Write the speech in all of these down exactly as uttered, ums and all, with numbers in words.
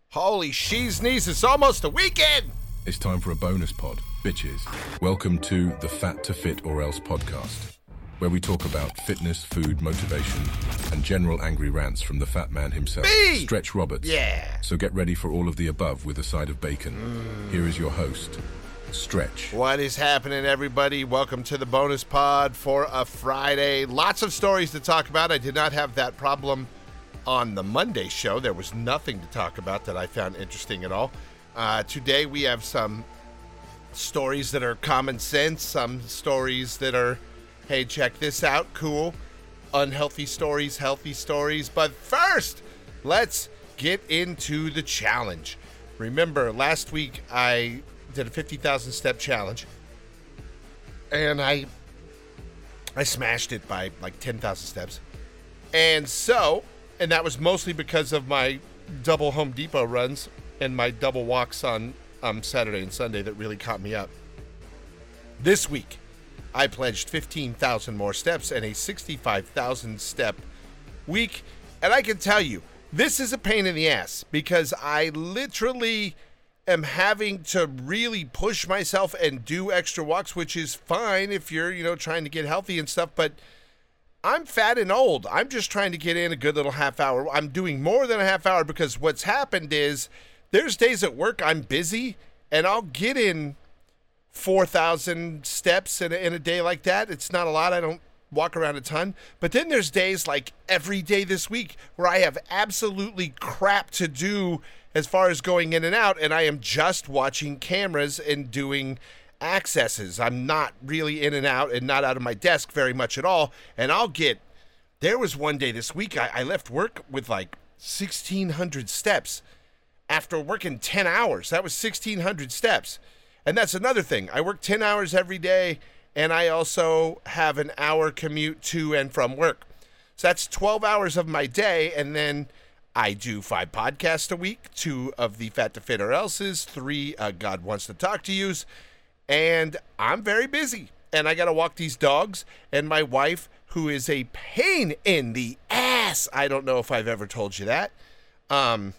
Holy she's knees, it's almost the weekend! It's time for a bonus pod, bitches. Welcome to the Fat to Fit or Else podcast, where we talk about fitness, food, motivation, and general angry rants from the fat man himself, Me! Stretch Roberts. Yeah. So get ready for all of the above with a side of bacon. Mm. Here is your host, Stretch. What is happening, everybody? Welcome to the bonus pod for a Friday. Lots of stories to talk about. I did not have that problem on the Monday show. There was nothing to talk about that I found interesting at all. Uh, today we have some stories that are common sense, some stories that are, hey, check this out, cool, unhealthy stories, healthy stories. But first, let's get into the challenge. Remember, last week I did a fifty thousand step challenge, and I I smashed it by like ten thousand steps. And so, and that was mostly because of my double Home Depot runs and my double walks on um, Saturday and Sunday that really caught me up. This week, I pledged fifteen thousand more steps and a sixty-five thousand step week. And I can tell you, this is a pain in the ass because I literally am having to really push myself and do extra walks, which is fine if you're, you know, trying to get healthy and stuff. But I'm fat and old. I'm just trying to get in a good little half hour. I'm doing more than a half hour because what's happened is there's days at work I'm busy and I'll get in four thousand steps in a, in a day like that. It's not a lot. I don't walk around a ton. But then there's days like every day this week where I have absolutely crap to do as far as going in and out, and I am just watching cameras and doing accesses. I'm not really in and out and not out of my desk very much at all. And I'll get, there was one day this week I, I left work with like sixteen hundred steps. After working ten hours, that was sixteen hundred steps. And that's another thing. I work ten hours every day, and I also have an hour commute to and from work. So that's twelve hours of my day, and then I do five podcasts a week, two of the Fat to Fit or Else's, three uh, God Wants to Talk to Yous, and I'm very busy. And I got to walk these dogs, and my wife, who is a pain in the ass, I don't know if I've ever told you that, um...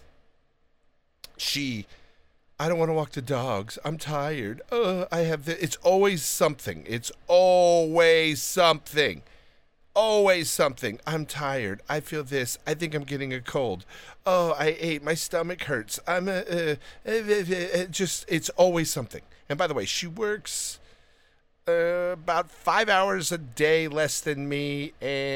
She, I don't want to walk the dogs. I'm tired. Uh, I have the, it's always something. It's always something. Always something. I'm tired. I feel this. I think I'm getting a cold. Oh, I ate. My stomach hurts. I'm a, uh, uh, uh, just, it's always something. And by the way, she works uh, about five hours a day less than me.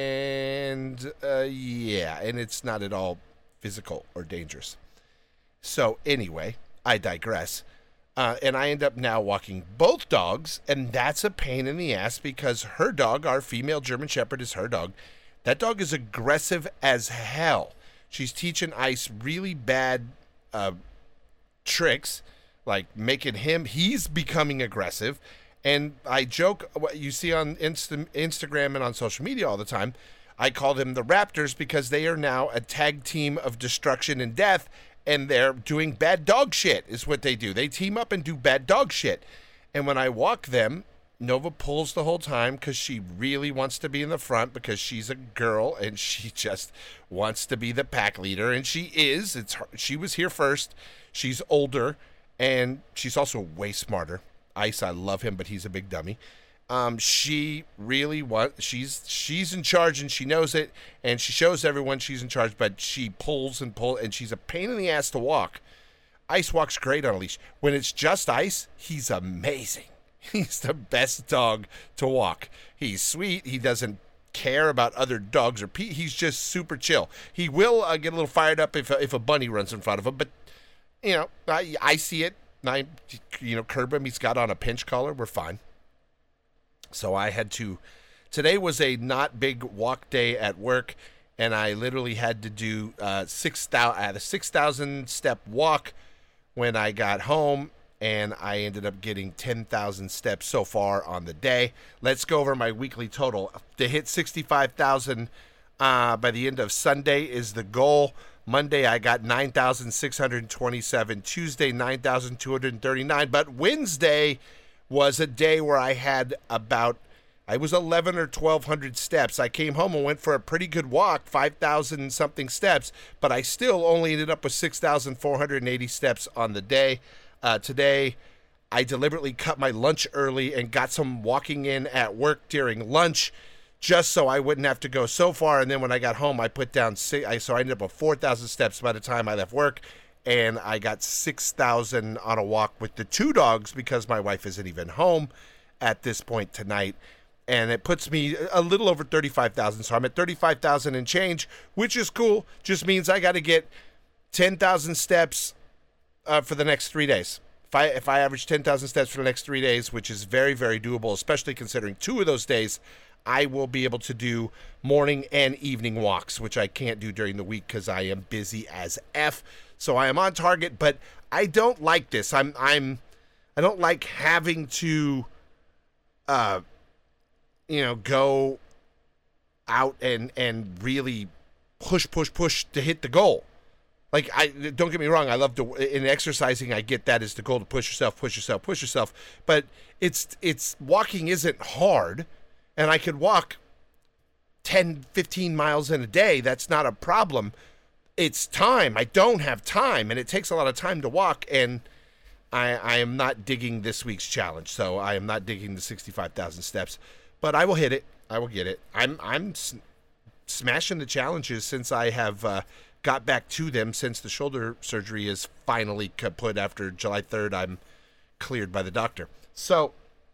And uh, yeah, and it's not at all physical or dangerous. So anyway, I digress. Uh, and I end up now walking both dogs, and that's a pain in the ass because her dog, our female German Shepherd, is her dog. That dog is aggressive as hell. She's teaching Ice really bad uh, tricks, like making him, he's becoming aggressive. And I joke, what you see on Insta, Instagram and on social media all the time, I call them the Raptors because they are now a tag team of destruction and death. And they're doing bad dog shit is what they do. They team up and do bad dog shit. And when I walk them, Nova pulls the whole time because she really wants to be in the front because she's a girl and she just wants to be the pack leader. And she is. It's her, she was here first. She's older and she's also way smarter. Ice, I love him, but he's a big dummy. Um, she really wants, she's, she's in charge and she knows it and she shows everyone she's in charge, but she pulls and pulls and she's a pain in the ass to walk. Ice walks great on a leash. When it's just Ice, he's amazing. He's the best dog to walk. He's sweet. He doesn't care about other dogs or pe- he's just super chill. He will uh, get a little fired up if, if a bunny runs in front of him, but you know, I, I see it. I, you know, curb him. He's got on a pinch collar. We're fine. So I had to, today was a not big walk day at work, and I literally had to do uh, six thousand, a six thousand step walk when I got home, and I ended up getting ten thousand steps so far on the day. Let's go over my weekly total. To hit sixty-five thousand uh, by the end of Sunday is the goal. Monday, I got nine thousand six hundred twenty-seven. Tuesday, nine thousand two hundred thirty-nine. But Wednesday was a day where I had about I was eleven or twelve hundred steps. I came home and went for a pretty good walk, five thousand something steps, but I still only ended up with six thousand four hundred eighty steps on the day. Uh, today, I deliberately cut my lunch early and got some walking in at work during lunch, just so I wouldn't have to go so far. And then when I got home, I put down six, I, so I ended up with four thousand steps by the time I left work, and I got six thousand on a walk with the two dogs because my wife isn't even home at this point tonight. And it puts me a little over thirty-five thousand. So I'm at thirty-five thousand and change, which is cool. Just means I got to get ten thousand steps uh, for the next three days. If I, if I average ten thousand steps for the next three days, which is very, very doable, especially considering two of those days, I will be able to do morning and evening walks, which I can't do during the week because I am busy as F. So I am on target, but I don't like this. I'm, I'm, I don't like having to, uh, you know, go out and, and really push, push, push to hit the goal. Like, I don't get me wrong, I love to, in exercising, I get that as the goal to push yourself, push yourself, push yourself. But it's, it's, walking isn't hard, and I could walk ten, fifteen miles in a day. That's not a problem. It's time. I don't have time, and it takes a lot of time to walk, and I, I am not digging this week's challenge. So I am not digging the sixty-five thousand steps. But I will hit it. I will get it. I'm I'm s- smashing the challenges since I have uh, got back to them since the shoulder surgery is finally kaput after July third. I'm cleared by the doctor. So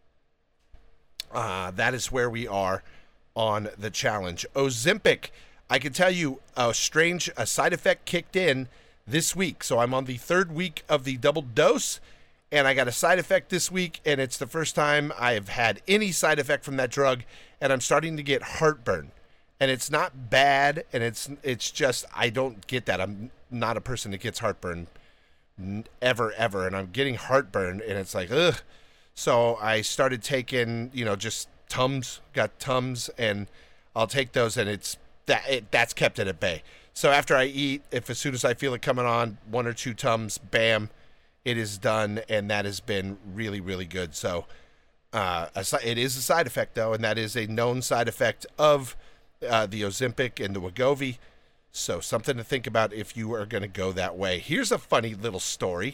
uh, that is where we are on the challenge. Ozempic, I can tell you a strange a side effect kicked in this week. So I'm on the third week of the double dose. And I got a side effect this week, and it's the first time I've had any side effect from that drug, and I'm starting to get heartburn. And it's not bad, and it's it's just, I don't get that. I'm not a person that gets heartburn ever, ever, and I'm getting heartburn, and it's like, ugh. So I started taking, you know, just Tums, got Tums, and I'll take those, and it's that it, that's kept it at bay. So after I eat, if as soon as I feel it coming on, one or two Tums, bam, it is done, and that has been really, really good. So uh, it is a side effect, though, and that is a known side effect of uh, the Ozempic and the Wegovy. So something to think about if you are going to go that way. Here's a funny little story.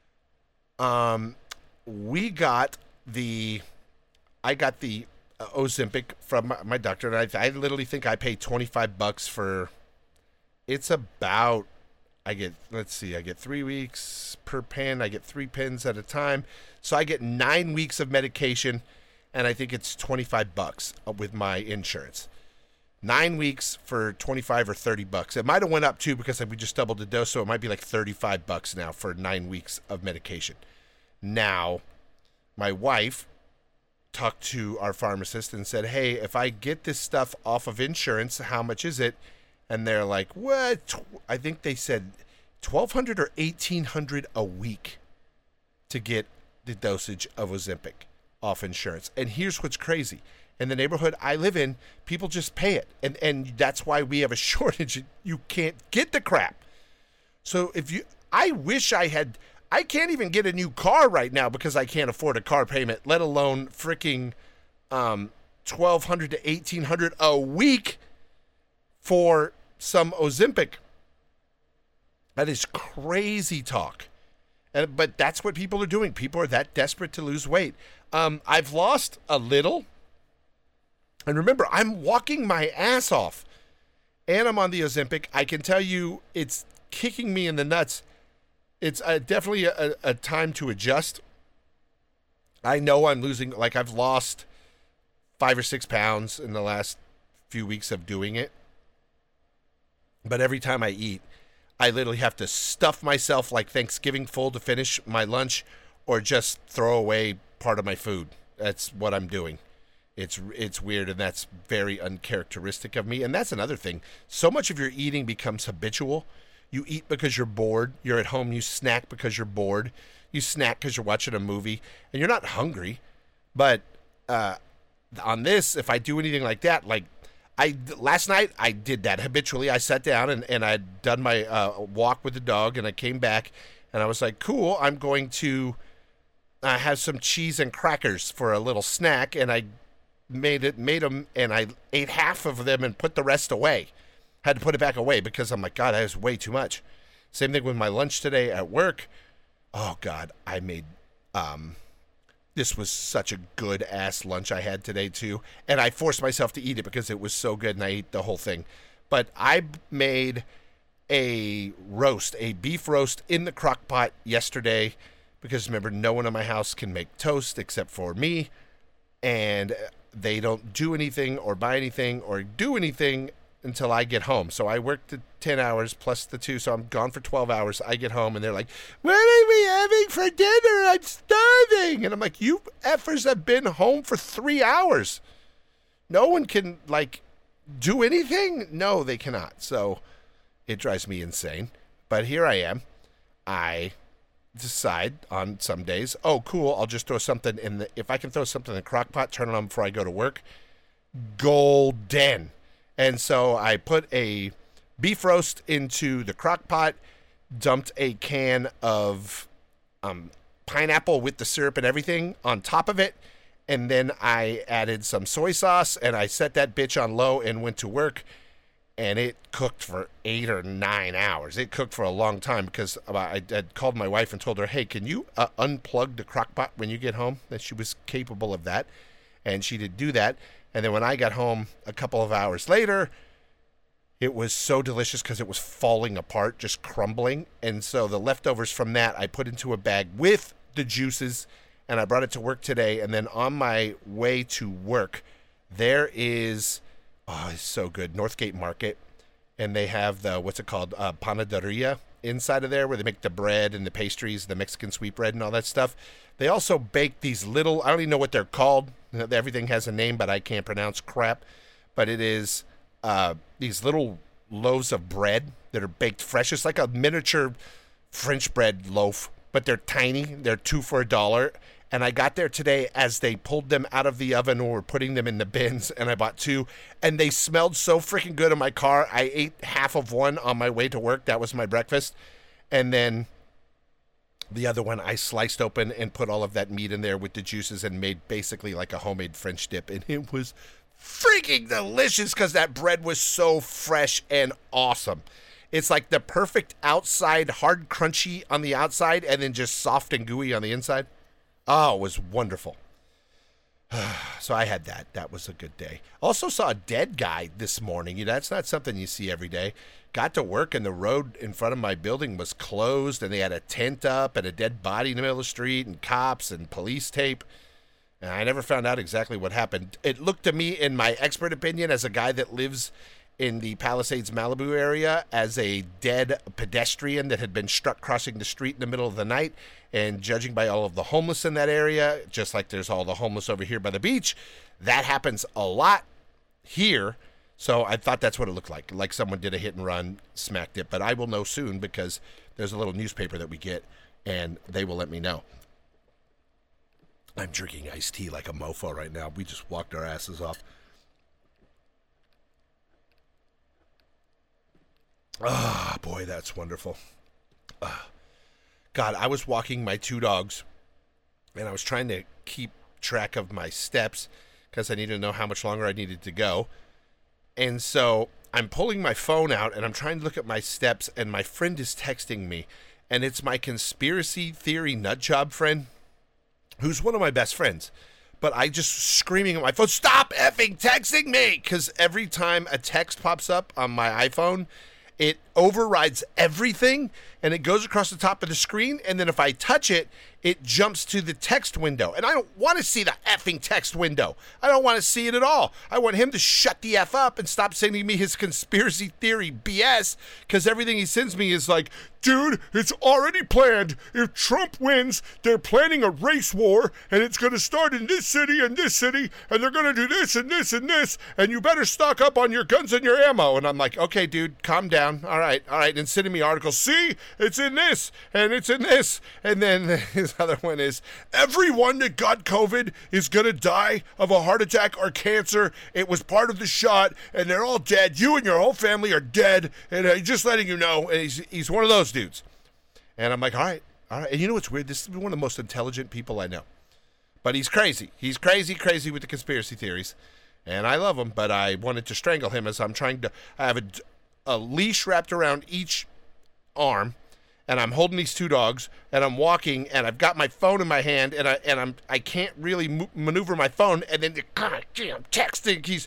Um, we got the, I got the uh, Ozempic from my, my doctor, and I, I literally think I paid twenty-five bucks for, it's about, I get, let's see, I get three weeks per pen. I get three pens at a time. So I get nine weeks of medication, and I think it's twenty-five bucks with my insurance. Nine weeks for twenty-five or thirty bucks. It might have went up too because we just doubled the dose, so it might be like thirty-five bucks now for nine weeks of medication. Now, my wife talked to our pharmacist and said, hey, if I get this stuff off of insurance, how much is it? And they're like, what? I think they said twelve hundred dollars or eighteen hundred dollars a week to get the dosage of Ozempic off insurance. And here's what's crazy. In the neighborhood I live in, people just pay it. And and that's why we have a shortage. You can't get the crap. So if you, I wish I had, I can't even get a new car right now because I can't afford a car payment, let alone freaking um, twelve hundred dollars to eighteen hundred dollars a week for some Ozempic. That is crazy talk. And, but that's what people are doing. People are that desperate to lose weight. Um, I've lost a little. And remember, I'm walking my ass off. And I'm on the Ozempic. I can tell you it's kicking me in the nuts. It's uh, definitely a, a time to adjust. I know I'm losing, like I've lost five or six pounds in the last few weeks of doing it. But every time I eat, I literally have to stuff myself like Thanksgiving full to finish my lunch or just throw away part of my food. That's what I'm doing. It's it's weird, and that's very uncharacteristic of me. And that's another thing. So much of your eating becomes habitual. You eat because you're bored. You're at home. You snack because you're bored. You snack because you're watching a movie, and you're not hungry. But uh, on this, if I do anything like that, like, I, last night, I did that habitually. I sat down and, and I'd done my uh, walk with the dog, and I came back, and I was like, cool, I'm going to uh, have some cheese and crackers for a little snack, and I made it, made them, and I ate half of them and put the rest away. Had to put it back away because I'm like, God, that is way too much. Same thing with my lunch today at work. Oh, God, I made, um, this was such a good-ass lunch I had today, too. And I forced myself to eat it because it was so good, and I ate the whole thing. But I made a roast, a beef roast in the crock pot yesterday because, remember, no one in my house can make toast except for me. And they don't do anything or buy anything or do anything until I get home. So I worked the ten hours plus the two, so I'm gone for twelve hours. I get home, and they're like, what are we having for dinner? I'm starving. And I'm like, you effers have been home for three hours. No one can, like, do anything? No, they cannot. So it drives me insane. But here I am. I decide on some days, oh, cool, I'll just throw something in the, if I can throw something in the crock pot, turn it on before I go to work, golden. And so I put a beef roast into the crock pot, dumped a can of um, pineapple with the syrup and everything on top of it, and then I added some soy sauce, and I set that bitch on low and went to work, and it cooked for eight or nine hours. It cooked for a long time because I had called my wife and told her, hey, can you uh, unplug the crock pot when you get home? That she was capable of that, and she did do that. And then when I got home a couple of hours later, it was so delicious because it was falling apart, just crumbling. And so the leftovers from that I put into a bag with the juices, and I brought it to work today. And then on my way to work, there is, oh, it's so good, Northgate Market. And they have the, what's it called, uh, panaderia inside of there where they make the bread and the pastries, the Mexican sweet bread and all that stuff. They also bake these little, I don't even know what they're called. Everything has a name, but I can't pronounce crap. But it is uh, these little loaves of bread that are baked fresh. It's like a miniature French bread loaf, but they're tiny. They're two for a dollar. And I got there today as they pulled them out of the oven or were putting them in the bins, and I bought two. And they smelled so freaking good in my car. I ate half of one on my way to work. That was my breakfast. And then the other one I sliced open and put all of that meat in there with the juices and made basically like a homemade French dip. And it was freaking delicious because that bread was so fresh and awesome. It's like the perfect outside, hard, crunchy on the outside, and then just soft and gooey on the inside. Oh, it was wonderful. So I had that. That was a good day. Also saw a dead guy this morning. You know, that's not something you see every day. Got to work, and the road in front of my building was closed, and they had a tent up and a dead body in the middle of the street and cops and police tape. And I never found out exactly what happened. It looked to me, in my expert opinion, as a guy that lives in the Palisades, Malibu area, as a dead pedestrian that had been struck crossing the street in the middle of the night. And judging by all of the homeless in that area, just like there's all the homeless over here by the beach, that happens a lot here. So I thought that's what it looked like, like someone did a hit and run, smacked it. But I will know soon because there's a little newspaper that we get, and they will let me know. I'm drinking iced tea like a mofo right now. We just walked our asses off. Ah, oh, boy, that's wonderful. Ah. God, I was walking my two dogs, and I was trying to keep track of my steps because I needed to know how much longer I needed to go. And so I'm pulling my phone out, and I'm trying to look at my steps, and my friend is texting me. And it's my conspiracy theory nutjob friend, who's one of my best friends. But I just screaming at my phone, stop effing texting me! Because every time a text pops up on my iPhone, it overrides everything, and it goes across the top of the screen, and then if I touch it, it jumps to the text window. And I don't want to see the effing text window. I don't want to see it at all. I want him to shut the F up and stop sending me his conspiracy theory B S, because everything he sends me is like, dude, it's already planned. If Trump wins, they're planning a race war, and it's going to start in this city and this city, and they're going to do this and this and this, and you better stock up on your guns and your ammo. And I'm like, okay, dude, calm down. All right, all right. And sending me articles. See, it's in this, and it's in this. And then his other one is, everyone that got COVID is going to die of a heart attack or cancer. It was part of the shot, and they're all dead. You and your whole family are dead, and uh, just letting you know. And he's, he's one of those dudes. And I'm like, all right, all right. And you know what's weird? This is one of the most intelligent people I know. But he's crazy. He's crazy, crazy with the conspiracy theories. And I love him, but I wanted to strangle him as I'm trying to... I have a, a leash wrapped around each arm, and I'm holding these two dogs, and I'm walking, and I've got my phone in my hand, and I and I'm I can't really mo- maneuver my phone, and then God, gee, I'm texting. He's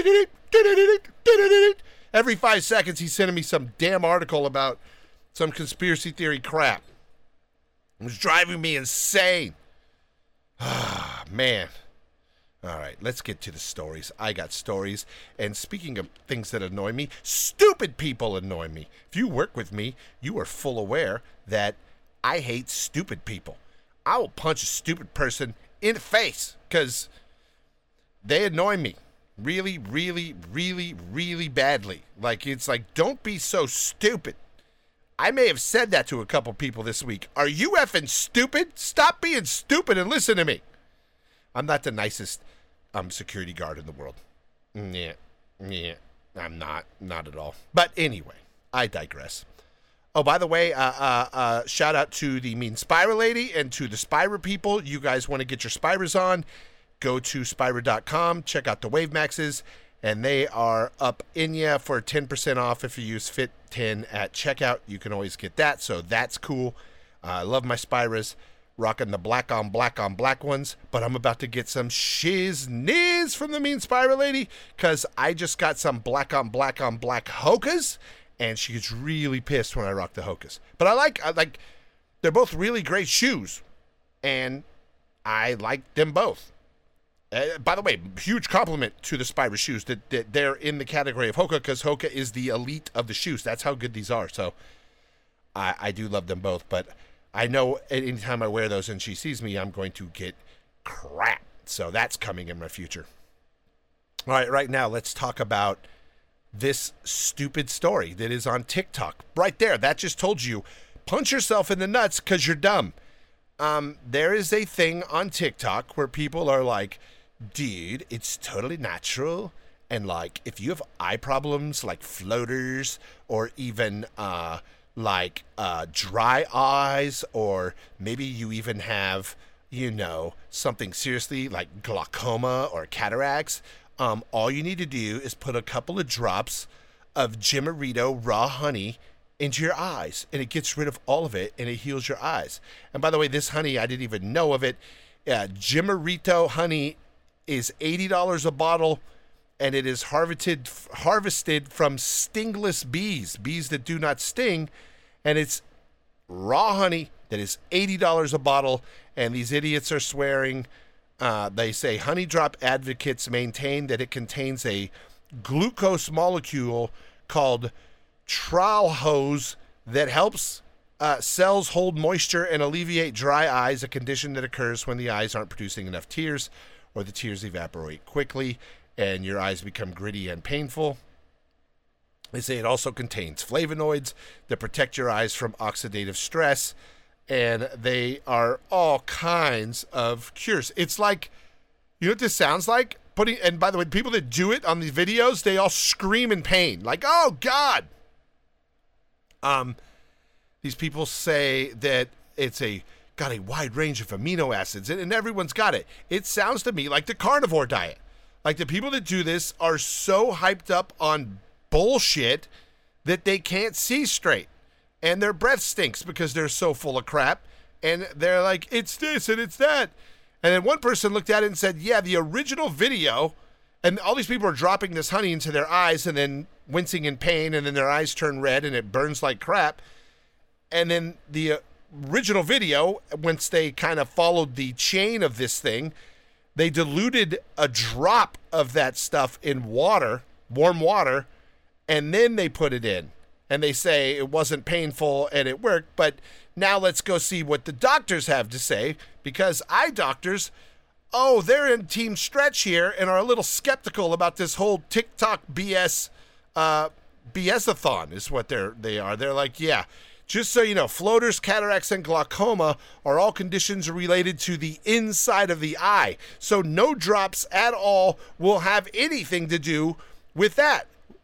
every five seconds he's sending me some damn article about some conspiracy theory crap. It was driving me insane. Ah, man. All right, let's get to the stories. I got stories. And speaking of things that annoy me, stupid people annoy me. If you work with me, you are full aware that I hate stupid people. I will punch a stupid person in the face because they annoy me really, really, really, really badly. Like, it's like, don't be so stupid. I may have said that to a couple people this week. Are you effing stupid? Stop being stupid and listen to me. I'm not the nicest um, security guard in the world. Yeah, yeah, I'm not, not at all. But anyway, I digress. Oh, by the way, uh, uh, uh, shout out to the Mean Spira Lady and to the Spira people. You guys want to get your Spiras on, go to Spira dot com, check out the Wave Maxes, and they are up in ya for ten percent off if you use Fit ten at checkout. You can always get that, so that's cool. Uh, I love my Spiras. Rocking the black on black on black ones, but I'm about to get some shiz-niz from the Mean Spira Lady because I just got some black on black on black Hokas, and she gets really pissed when I rock the Hokas. But I like, I like, they're both really great shoes, and I like them both. Uh, by the way, huge compliment to the Spira shoes that, that they're in the category of Hoka because Hoka is the elite of the shoes. That's how good these are. So I, I do love them both, but I know anytime I wear those and she sees me, I'm going to get crap. So that's coming in my future. All right, right now, let's talk about this stupid story that is on TikTok. Right there, that just told you, punch yourself in the nuts because you're dumb. Um, there is a thing on TikTok where people are like, dude, it's totally natural. And like, if you have eye problems like floaters or even... uh like uh, dry eyes, or maybe you even have, you know, something seriously like glaucoma or cataracts, um, all you need to do is put a couple of drops of Jimarito raw honey into your eyes, and it gets rid of all of it, and it heals your eyes. And by the way, this honey, I didn't even know of it. Uh, Jimarito honey is eighty dollars a bottle, and it is harvested harvested from stingless bees, bees that do not sting. And it's raw honey that is eighty dollars a bottle, and these idiots are swearing. Uh, they say honey drop advocates maintain that it contains a glucose molecule called Tralhose that helps uh, cells hold moisture and alleviate dry eyes, a condition that occurs when the eyes aren't producing enough tears or the tears evaporate quickly and your eyes become gritty and painful. They say it also contains flavonoids that protect your eyes from oxidative stress, and they are all kinds of cures. It's like, you know what this sounds like? Putting, and by the way, people that do it on these videos, they all scream in pain, like, oh, God. Um, these people say that it's a got a wide range of amino acids, and, and everyone's got it. It sounds to me like the carnivore diet. Like the people that do this are so hyped up on bullshit that they can't see straight, and their breath stinks because they're so full of crap, and they're like, it's this and it's that. And then one person looked at it and said, yeah, the original video, and all these people are dropping this honey into their eyes and then wincing in pain, and then their eyes turn red and it burns like crap. And then the uh, original video, once they kind of followed the chain of this thing, they diluted a drop of that stuff in water, warm water, and then they put it in. And they say it wasn't painful and it worked. But now let's go see what the doctors have to say, because eye doctors, oh, they're in Team Stretch here and are a little skeptical about this whole TikTok B S, uh, B S-a-thon is what they're, they are. They're like, yeah, just so you know, floaters, cataracts, and glaucoma are all conditions related to the inside of the eye. So no drops at all will have anything to do with that.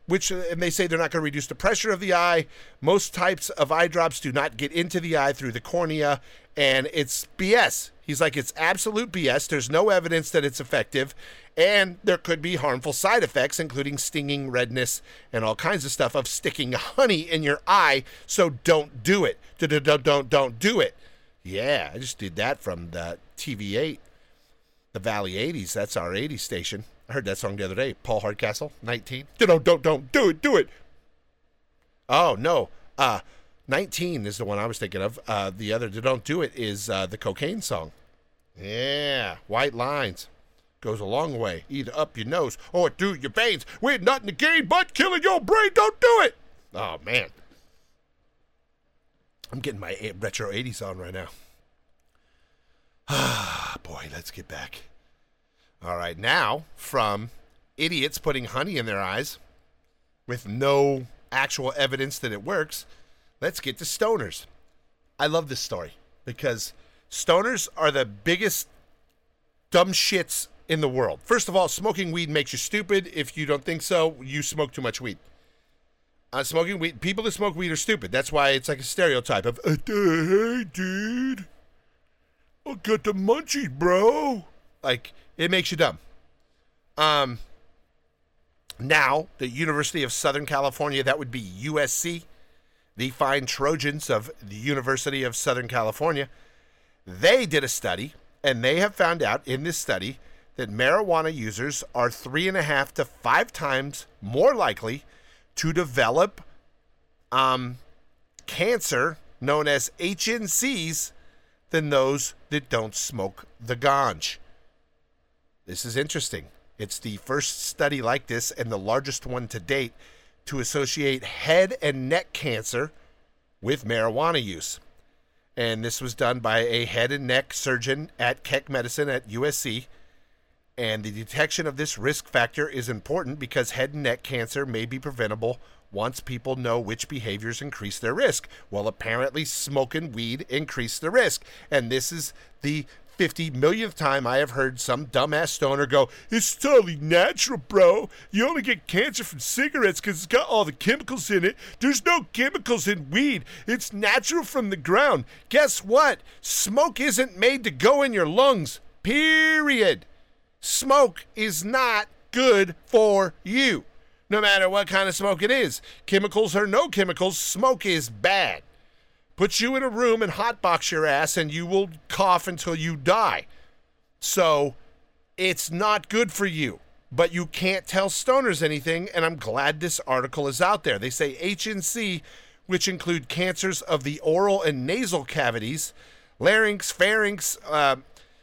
which, and they say they're not going to reduce the pressure of the eye. Most types of eye drops do not get into the eye through the cornea, and it's B S. He's like, it's absolute B S. There's no evidence that it's effective, and there could be harmful side effects, including stinging, redness, and all kinds of stuff of sticking honey in your eye, so don't do it. Don't, don't, don't, don't do it. Yeah, I just did that from the T V eight, the Valley eighties. That's our eighties station. I heard that song the other day. Paul Hardcastle, nineteen. Don't, don't, don't, do it, do it. Oh, no. Uh, nineteen is the one I was thinking of. Uh, the other, Don't Do It, is uh, the Cocaine song. Yeah, White Lines. Goes a long way. Either up your nose or through your veins. We're nothing to gain but killing your brain. Don't do it. Oh, man. I'm getting my retro eighties on right now. Ah, boy, let's get back. All right, now from idiots putting honey in their eyes with no actual evidence that it works, let's get to stoners. I love this story because stoners are the biggest dumb shits in the world. First of all, smoking weed makes you stupid. If you don't think so, you smoke too much weed. Uh, smoking weed, people that smoke weed are stupid. That's why it's like a stereotype of, hey, dude, I got the munchies, bro. Like, it makes you dumb. Um, now, the University of Southern California, that would be U S C, the fine Trojans of the University of Southern California, they did a study, and they have found out in this study that marijuana users are three and a half to five times more likely to develop um, cancer known as H N Cs than those that don't smoke the ganj. This is interesting. It's the first study like this and the largest one to date to associate head and neck cancer with marijuana use. And this was done by a head and neck surgeon at Keck Medicine at U S C. And the detection of this risk factor is important because head and neck cancer may be preventable once people know which behaviors increase their risk. Well, apparently smoking weed increased the risk. And this is the fifty millionth time I have heard some dumbass stoner go, it's totally natural, bro. You only get cancer from cigarettes because it's got all the chemicals in it. There's no chemicals in weed. It's natural from the ground. Guess what? Smoke isn't made to go in your lungs, period. Smoke is not good for you, no matter what kind of smoke it is. Chemicals or no chemicals, smoke is bad. Put you in a room and hotbox your ass and you will cough until you die. So it's not good for you, but you can't tell stoners anything, and I'm glad this article is out there. They say H N C, which include cancers of the oral and nasal cavities, larynx, pharynx, uh,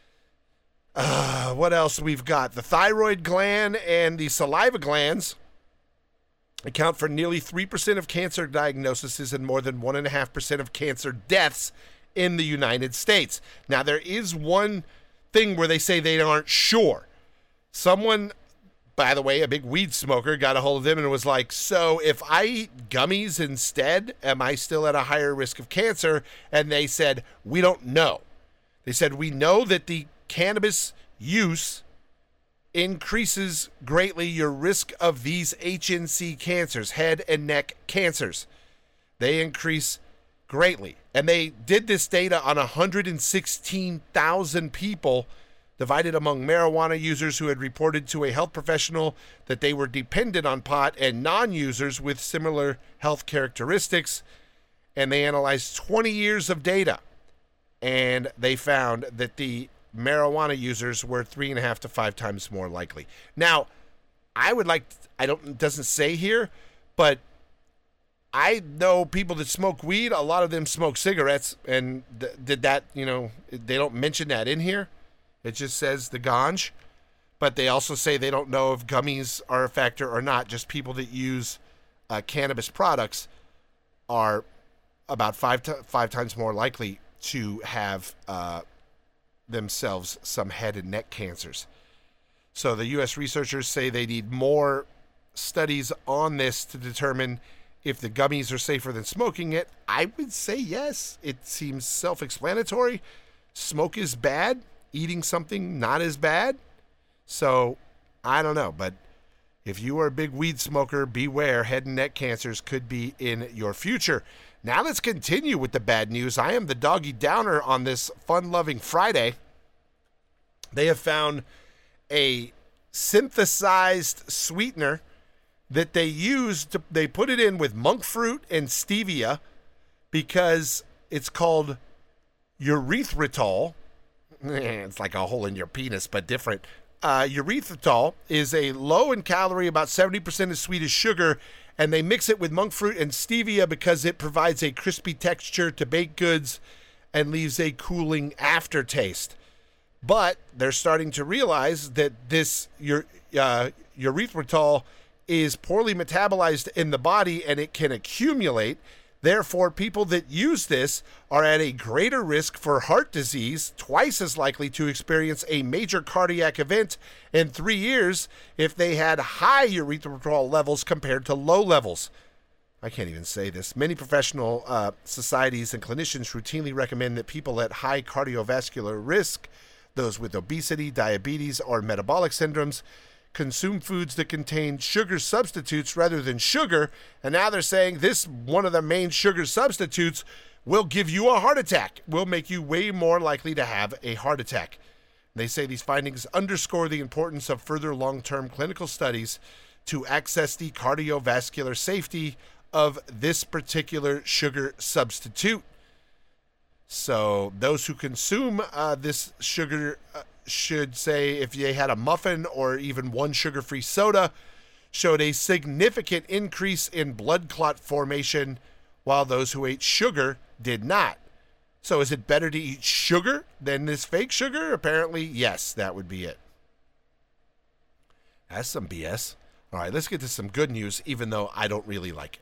uh, what else we've got? The thyroid gland and the saliva glands account for nearly three percent of cancer diagnoses and more than one point five percent of cancer deaths in the United States. Now, there is one thing where they say they aren't sure. Someone, by the way, a big weed smoker, got a hold of them and was like, so if I eat gummies instead, am I still at a higher risk of cancer? And they said, we don't know. They said, we know that the cannabis use increases greatly your risk of these H N C cancers, head and neck cancers. They increase greatly. And they did this data on one hundred sixteen thousand people divided among marijuana users who had reported to a health professional that they were dependent on pot and non-users with similar health characteristics. And they analyzed twenty years of data. And they found that the marijuana users were three and a half to five times more likely. Now, I would like, I don't, it doesn't say here, but I know people that smoke weed. A lot of them smoke cigarettes, and th- did that, you know, they don't mention that in here. It just says the ganj, but they also say they don't know if gummies are a factor or not. Just people that use uh, cannabis products are about five to five times more likely to have uh, themselves some head and neck cancers. So the U S researchers say they need more studies on this to determine if the gummies are safer than smoking it. I would say yes. It seems self-explanatory. Smoke is bad. Eating something not as bad. So I don't know, but If you are a big weed smoker, beware. Head and neck cancers could be in your future. Now let's continue with the bad news. I am the Doggy Downer on this fun-loving Friday. They have found a synthesized sweetener that they use to, they put it in with monk fruit and stevia because it's called erythritol. It's like a hole in your penis, but different. Uh, erythritol is a low in calorie, about seventy percent as sweet as sugar, and they mix it with monk fruit and stevia because it provides a crispy texture to baked goods and leaves a cooling aftertaste. But they're starting to realize that this uh, erythritol is poorly metabolized in the body and it can accumulate. Therefore, people that use this are at a greater risk for heart disease, twice as likely to experience a major cardiac event in three years if they had high erythritol levels compared to low levels. I can't even say this. Many professional uh, societies and clinicians routinely recommend that people at high cardiovascular risk, those with obesity, diabetes, or metabolic syndromes, consume foods that contain sugar substitutes rather than sugar, and now they're saying this, one of the main sugar substitutes, will give you a heart attack, will make you way more likely to have a heart attack. They say these findings underscore the importance of further long-term clinical studies to access the cardiovascular safety of this particular sugar substitute. So those who consume uh, this sugar uh, should say if they had a muffin or even one sugar-free soda, showed a significant increase in blood clot formation, while those who ate sugar did not. So is it better to eat sugar than this fake sugar? Apparently, yes, that would be it. That's some B S. All right, let's get to some good news, even though I don't really like it.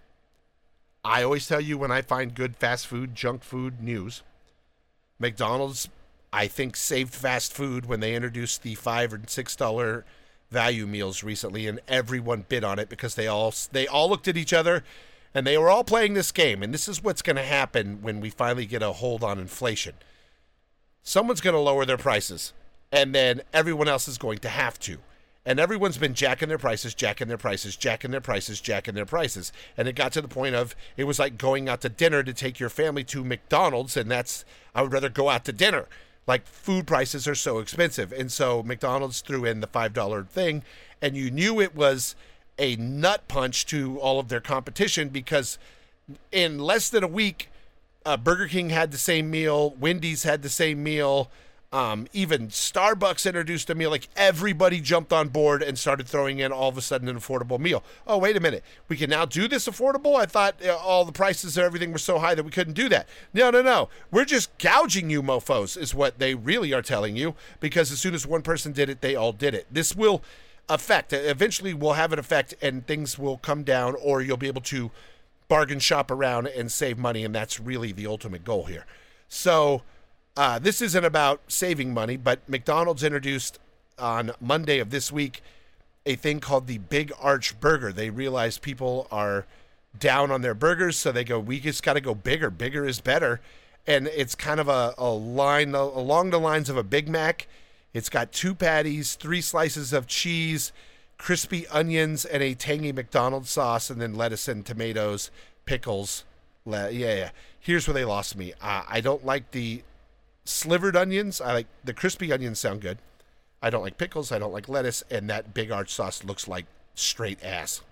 I always tell you when I find good fast food, junk food news, McDonald's, I think, saved fast food when they introduced the five and six dollar value meals recently, and everyone bid on it because they all they all looked at each other, and they were all playing this game. And this is what's going to happen when we finally get a hold on inflation. Someone's going to lower their prices, and then everyone else is going to have to. And everyone's been jacking their prices, jacking their prices, jacking their prices, jacking their prices. And it got to the point of, it was like going out to dinner to take your family to McDonald's, and that's, I would rather go out to dinner. Like, food prices are so expensive. And so McDonald's threw in the five dollar thing, and you knew it was a nut punch to all of their competition because in less than a week, uh, Burger King had the same meal, Wendy's had the same meal, um, even Starbucks introduced a meal. Like, everybody jumped on board and started throwing in all of a sudden an affordable meal. Oh, wait a minute. We can now do this affordable? I thought uh, all the prices and everything were so high that we couldn't do that. No, no, no. We're just gouging you mofos is what they really are telling you, because as soon as one person did it, they all did it. This will affect, eventually will have an effect, and things will come down, or you'll be able to bargain shop around and save money, and that's really the ultimate goal here. So uh, this isn't about saving money, but McDonald's introduced on Monday of this week a thing called the Big Arch Burger. They realized people are down on their burgers, so they go, we just got to go bigger. Bigger is better. And it's kind of a, a line along the lines of a Big Mac. It's got two patties, three slices of cheese, crispy onions, and a tangy McDonald's sauce, and then lettuce and tomatoes, pickles. Le- yeah, yeah. Here's where they lost me. Uh, I don't like the slivered onions. I like the crispy onions sound good. I don't like pickles. I don't like lettuce. And that Big Arch sauce looks like straight ass.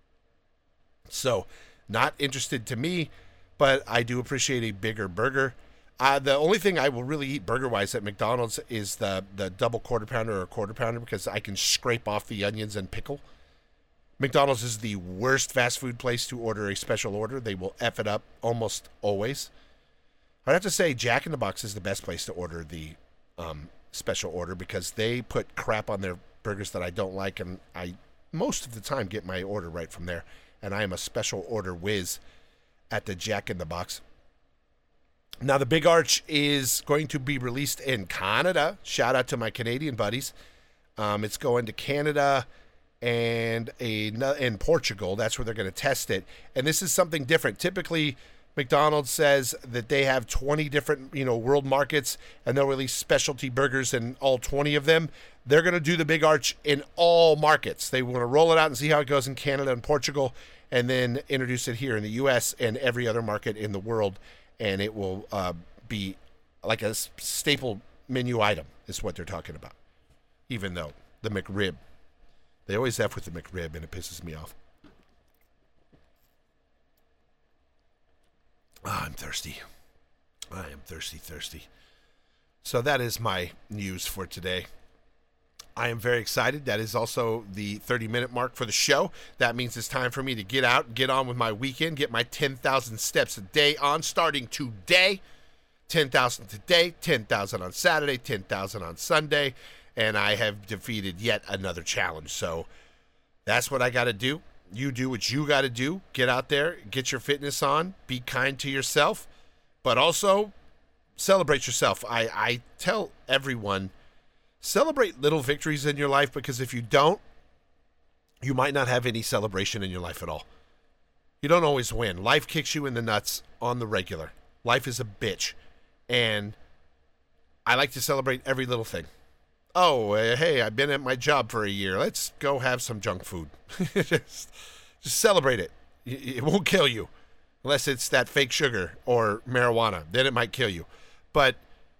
So, not interested to me, but I do appreciate a bigger burger. Uh, the only thing I will really eat burger-wise at McDonald's is the, the double quarter pounder or quarter pounder, because I can scrape off the onions and pickle. McDonald's is the worst fast food place to order a special order. They will F it up almost always. I'd have to say Jack in the Box is the best place to order the um, special order, because they put crap on their burgers that I don't like, and I most of the time get my order right from there. And I am a special order whiz at the Jack in the Box. Now, the Big Arch is going to be released in Canada. Shout out to my Canadian buddies. Um, it's going to Canada and a in Portugal. That's where they're going to test it. And this is something different. Typically, McDonald's says that they have twenty different, you know, world markets, and they'll release specialty burgers in all twenty of them. They're going to do the Big Arch in all markets. They want to roll it out and see how it goes in Canada and Portugal, and then introduce it here in the U S and every other market in the world, and it will uh, be like a staple menu item is what they're talking about, even though the McRib, they always F with the McRib, and it pisses me off. Ah, I'm thirsty. I am thirsty, thirsty. So that is my news for today. I am very excited. That is also the thirty-minute mark for the show. That means it's time for me to get out, get on with my weekend, get my ten thousand steps a day on, starting today. ten thousand today, ten thousand on Saturday, ten thousand on Sunday, and I have defeated yet another challenge. So that's what I got to do. You do what you got to do. Get out there, get your fitness on, be kind to yourself, but also celebrate yourself. I, I tell everyone, celebrate little victories in your life, because if you don't, you might not have any celebration in your life at all. You don't always win. Life kicks you in the nuts on the regular. Life is a bitch. And I like to celebrate every little thing. Oh, uh, hey, I've been at my job for a year. Let's go have some junk food. just, just celebrate it. It won't kill you. Unless it's that fake sugar or marijuana. Then it might kill you. But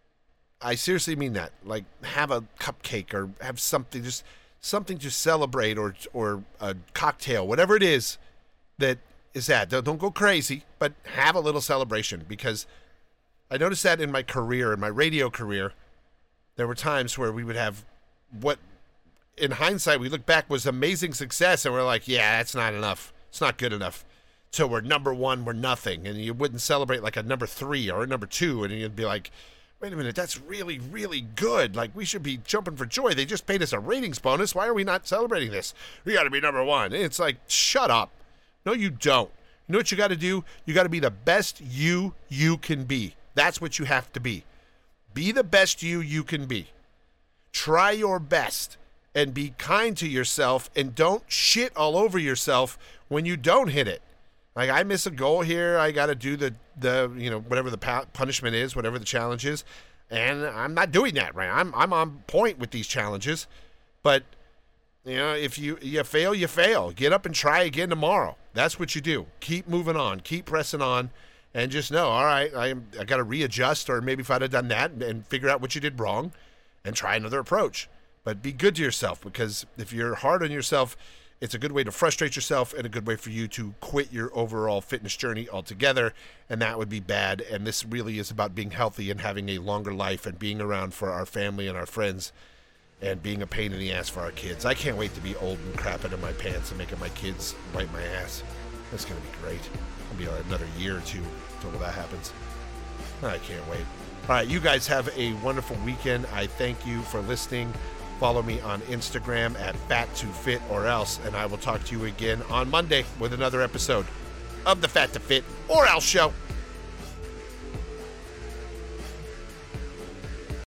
I seriously mean that. Like, have a cupcake or have something, just something to celebrate, or or a cocktail, whatever it is that is that. Don't go crazy, but have a little celebration, because I noticed that in my career, in my radio career, there were times where we would have what, in hindsight, we look back was amazing success, and we're like, yeah, that's not enough. It's not good enough. So we're number one, we're nothing. And you wouldn't celebrate like a number three or a number two, and you'd be like, wait a minute, that's really, really good. Like, we should be jumping for joy. They just paid us a ratings bonus. Why are we not celebrating this? We got to be number one. And it's like, shut up. No, you don't. You know what you got to do? You got to be the best you you can be. That's what you have to be. Be the best you you can be. Try your best and be kind to yourself, and don't shit all over yourself when you don't hit it. Like, I miss a goal here, I got to do the, the, you know, whatever the punishment is, whatever the challenge is, and I'm not doing that, right? I'm I'm on point with these challenges, but, you know, if you, you fail, you fail. Get up and try again tomorrow. That's what you do. Keep moving on. Keep pressing on, and just know, all right, I, I got to readjust, or maybe if I'd have done that, and figure out what you did wrong, and try another approach. But be good to yourself, because if you're hard on yourself, it's a good way to frustrate yourself, and a good way for you to quit your overall fitness journey altogether, and that would be bad. And this really is about being healthy and having a longer life and being around for our family and our friends, and being a pain in the ass for our kids. I can't wait to be old and crapping in my pants and making my kids wipe my ass. That's going to be great. It'll be another year or two until that happens. I can't wait. All right, you guys have a wonderful weekend. I thank you for listening. Follow me on Instagram at Fat to Fit or Else, and I will talk to you again on Monday with another episode of the Fat to Fit or Else Show.